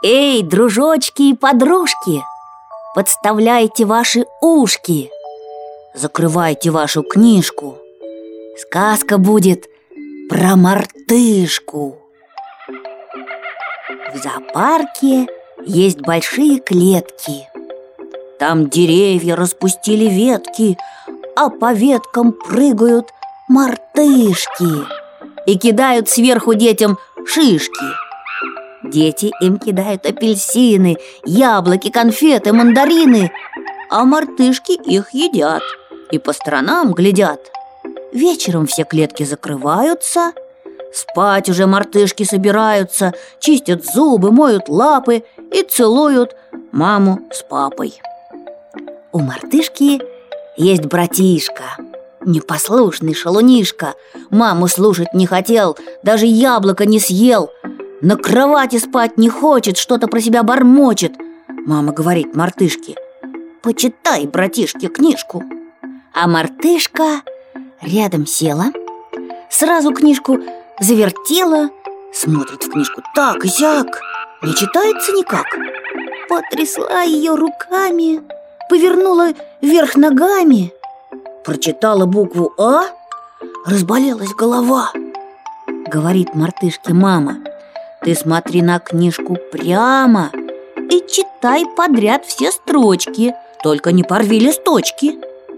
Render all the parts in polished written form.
Эй, дружочки и подружки, подставляйте ваши ушки, закрывайте вашу книжку. Сказка будет про мартышку. В зоопарке есть большие клетки. Там деревья распустили ветки, а по веткам прыгают мартышки и кидают сверху детям шишки. Дети им кидают апельсины, яблоки, конфеты, мандарины, а мартышки их едят и по сторонам глядят. Вечером все клетки закрываются, спать уже мартышки собираются, чистят зубы, моют лапы и целуют маму с папой. У мартышки есть братишка, непослушный шалунишка. Маму слушать не хотел, даже яблоко не съел. На кровати спать не хочет, что-то про себя бормочет. Мама говорит мартышке: почитай, братишке, книжку. А мартышка рядом села, сразу книжку завертела, смотрит в книжку так и сяк, не читается никак. Потрясла ее руками, повернула вверх ногами, прочитала букву А, разболелась голова. Говорит мартышке мама: ты смотри на книжку прямо и читай подряд все строчки, только не порви листочки.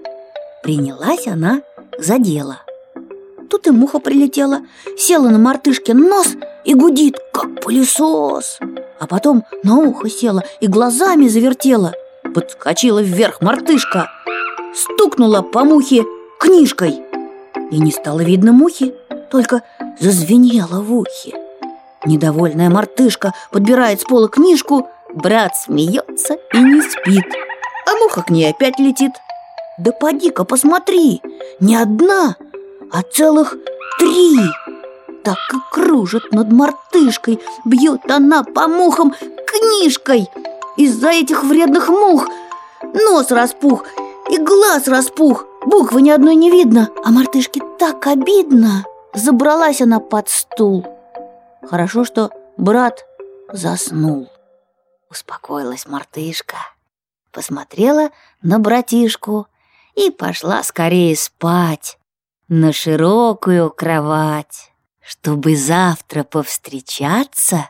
Принялась она за дело. Тут и муха прилетела, села на мартышкин нос и гудит, как пылесос. А потом на ухо села и глазами завертела. Подскочила вверх мартышка, стукнула по мухе книжкой, и не стало видно мухи, только зазвенело в ухе. Недовольная мартышка подбирает с пола книжку, брат смеется и не спит, а муха к ней опять летит. Да поди-ка посмотри, не одна, а целых 3. Так и кружит над мартышкой, бьет она по мухам книжкой. Из-за этих вредных мух нос распух и глаз распух, буквы ни одной не видно, а мартышке так обидно. Забралась она под стул. Хорошо, что брат заснул. Успокоилась мартышка, посмотрела на братишку и пошла скорее спать на широкую кровать. Чтобы завтра повстречаться,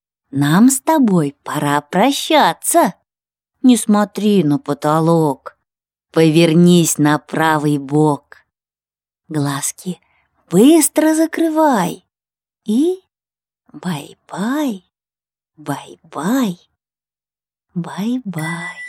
нам с тобой пора прощаться. Не смотри на потолок, повернись на правый бок. Глазки быстро закрывай и бай-бай, бай-бай, бай-бай.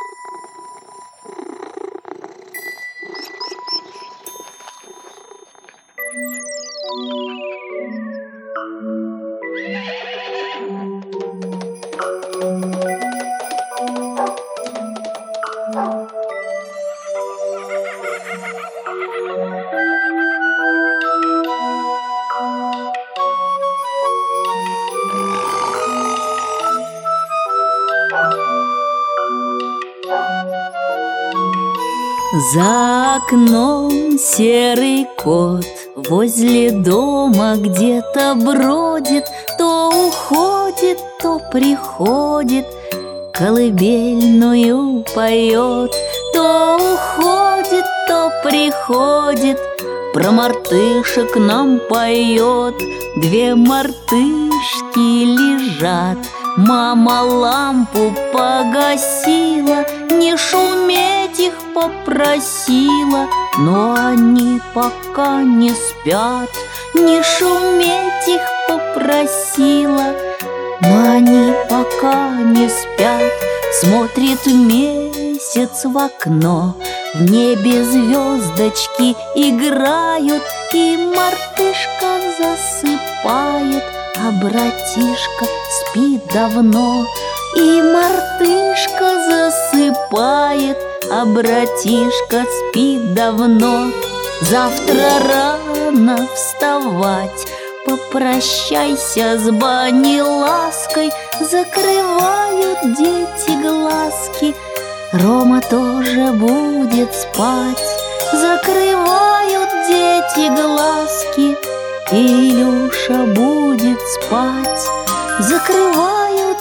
За окном серый кот возле дома где-то бродит, то уходит, то приходит, колыбельную поет, то уходит, то приходит, про мартышек нам поет. 2 мартышки лежат, мама лампу погасила, не шуметь их попросила, но они пока не спят. Не шуметь их попросила, но они пока не спят. Смотрит месяц в окно, в небе звездочки играют, и мартышка засыпает, а братишка спит давно. И мартышка засыпает, а братишка спит давно. Завтра рано вставать, попрощайся с Бани лаской. Закрывают дети глазки, Рома тоже будет спать. Закрывают дети глазки, и Илюша будет спать. Закрывают дети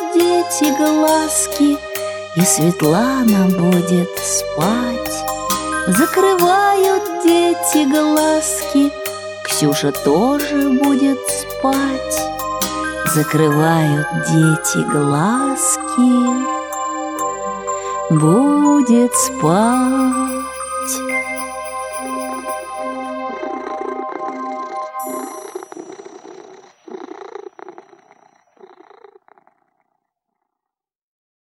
дети глазки, и Светлана будет спать. Закрывают дети глазки, Ксюша тоже будет спать. Закрывают дети глазки, будет спать.